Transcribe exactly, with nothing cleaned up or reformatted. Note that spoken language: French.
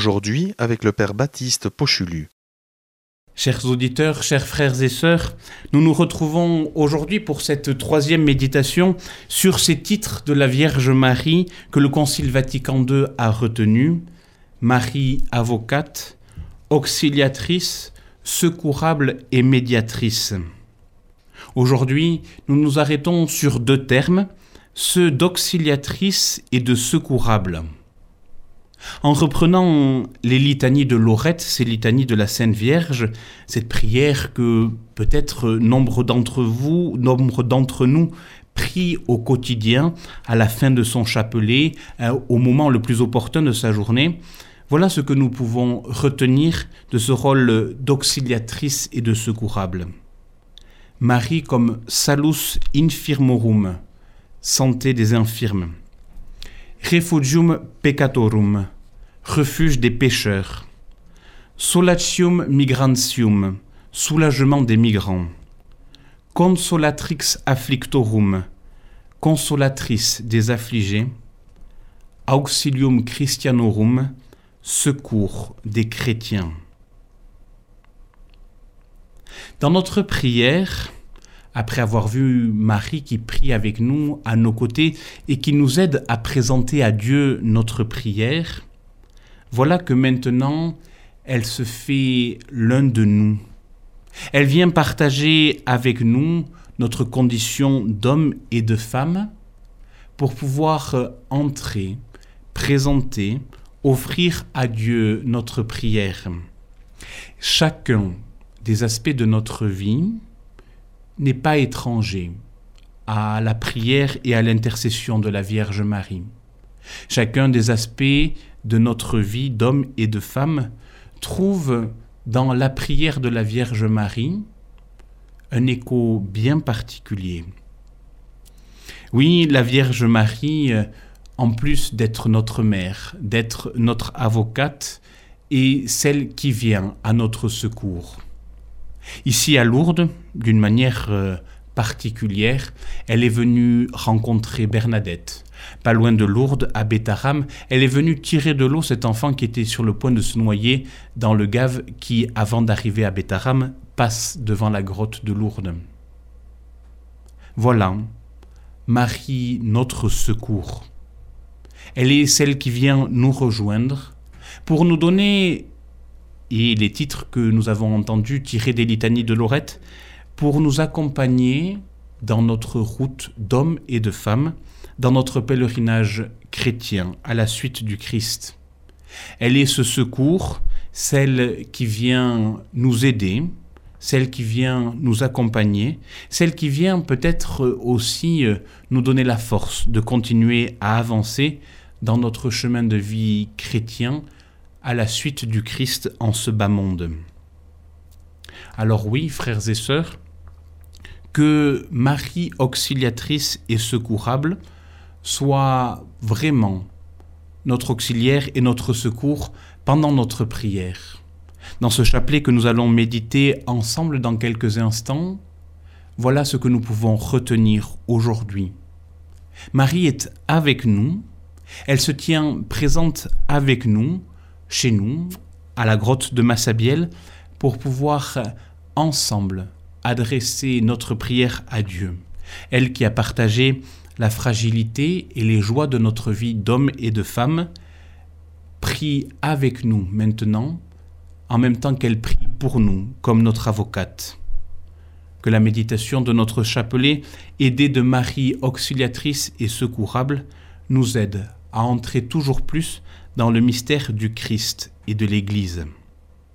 aujourd'hui avec le Père Baptiste Pochulu. Chers auditeurs, chers frères et sœurs, nous nous retrouvons aujourd'hui pour cette troisième méditation sur ces titres de la Vierge Marie que le Concile Vatican deux a retenus: Marie avocate, auxiliatrice, secourable et médiatrice. Aujourd'hui, nous nous arrêtons sur deux termes, ceux d'auxiliatrice et de secourable. En reprenant les litanies de Lorette, ces litanies de la Sainte Vierge, cette prière que peut-être nombre d'entre vous, nombre d'entre nous prient au quotidien, à la fin de son chapelet, au moment le plus opportun de sa journée, voilà ce que nous pouvons retenir de ce rôle d'auxiliatrice et de secourable. Marie comme salus infirmorum, santé des infirmes. Refugium peccatorum, refuge des pécheurs. Solatium migrantium, soulagement des migrants. Consolatrix afflictorum, consolatrice des affligés. Auxilium Christianorum, secours des chrétiens. Dans notre prière, après avoir vu Marie qui prie avec nous à nos côtés et qui nous aide à présenter à Dieu notre prière, voilà que maintenant, elle se fait l'un de nous. Elle vient partager avec nous notre condition d'homme et de femme pour pouvoir entrer, présenter, offrir à Dieu notre prière. Chacun des aspects de notre vie n'est pas étranger à la prière et à l'intercession de la Vierge Marie. Chacun des aspects de notre vie d'homme et de femme trouve dans la prière de la Vierge Marie un écho bien particulier. Oui, la Vierge Marie, en plus d'être notre mère, d'être notre avocate, est celle qui vient à notre secours. Ici à Lourdes, d'une manière euh, particulière, elle est venue rencontrer Bernadette. Pas loin de Lourdes, à Bétharram, elle est venue tirer de l'eau cet enfant qui était sur le point de se noyer dans le Gave qui, avant d'arriver à Bétharram, passe devant la grotte de Lourdes. Voilà, Marie, notre secours. Elle est celle qui vient nous rejoindre pour nous donner, et les titres que nous avons entendus tirés des litanies de Lorette, pour nous accompagner dans notre route d'hommes et de femmes, dans notre pèlerinage chrétien à la suite du Christ. Elle est ce secours, celle qui vient nous aider, celle qui vient nous accompagner, celle qui vient peut-être aussi nous donner la force de continuer à avancer dans notre chemin de vie chrétien à la suite du Christ en ce bas monde. Alors oui, frères et sœurs, que Marie auxiliatrice et secourable soit vraiment notre auxiliaire et notre secours pendant notre prière. Dans ce chapelet que nous allons méditer ensemble dans quelques instants, voilà ce que nous pouvons retenir aujourd'hui. Marie est avec nous, elle se tient présente avec nous, chez nous, à la grotte de Massabielle, pour pouvoir ensemble adresser notre prière à Dieu. Elle qui a partagé la fragilité et les joies de notre vie d'homme et de femme, prie avec nous maintenant, en même temps qu'elle prie pour nous, comme notre avocate. Que la méditation de notre chapelet, aidée de Marie auxiliatrice et secourable, nous aide à entrer toujours plus dans le mystère du Christ et de l'Église.